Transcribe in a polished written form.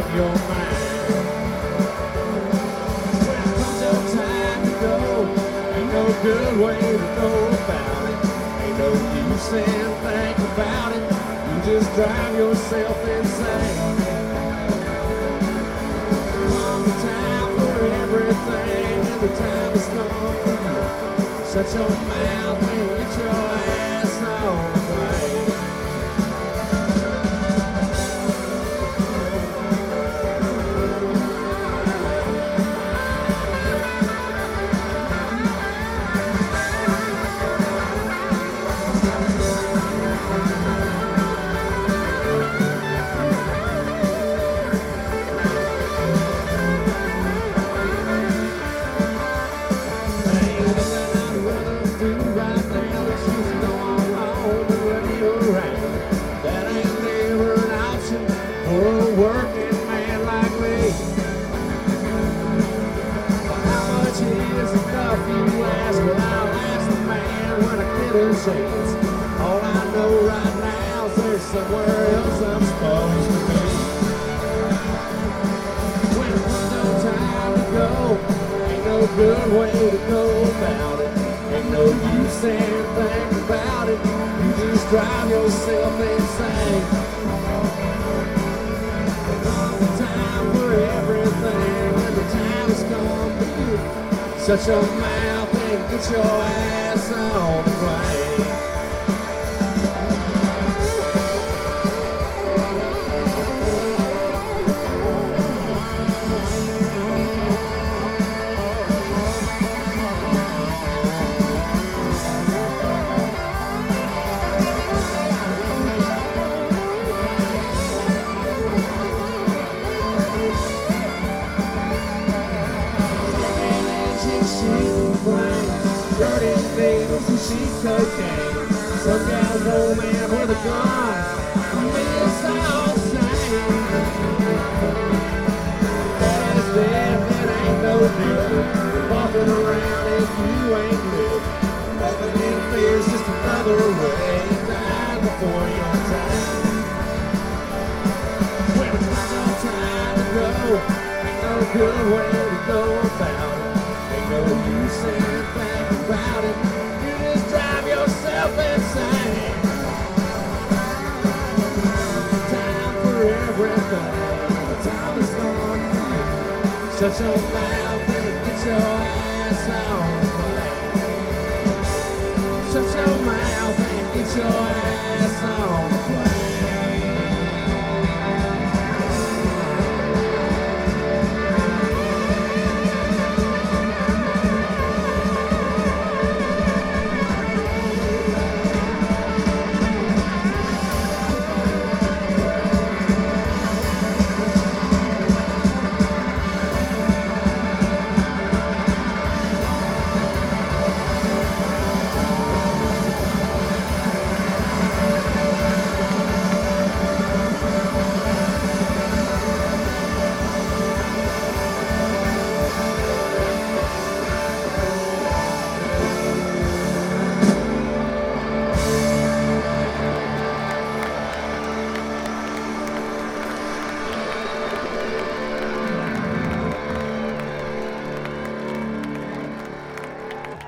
your mind. When it comes your time to go, ain't no good way to go about it. Ain't no use in thinking about it. You just drive yourself insane. Come the time for everything, and the time has come for you. Shut your mouth and get your ass on the plane. All I know right now is there's somewhere else I'm supposed to be. When there's no time to go, ain't no good way to go about it. Ain't no use saying anything about it. You just drive yourself insane. There's the time for everything, and the time has come for you. Shut your mouth and get your ass on the plane. Dirty needles and sheet cocaine. Some guy's old man with a gun. It's all the same. Daddy's dead, it ain't no good. Walking around if you ain't good. Nothing interferes, just another way. Die before your time. When it's not no time to go, ain't no good way to go about it. Ain't no use in thinking about it. You just drive yourself insane. Time for everything. The time is gone. Shut your mouth and get your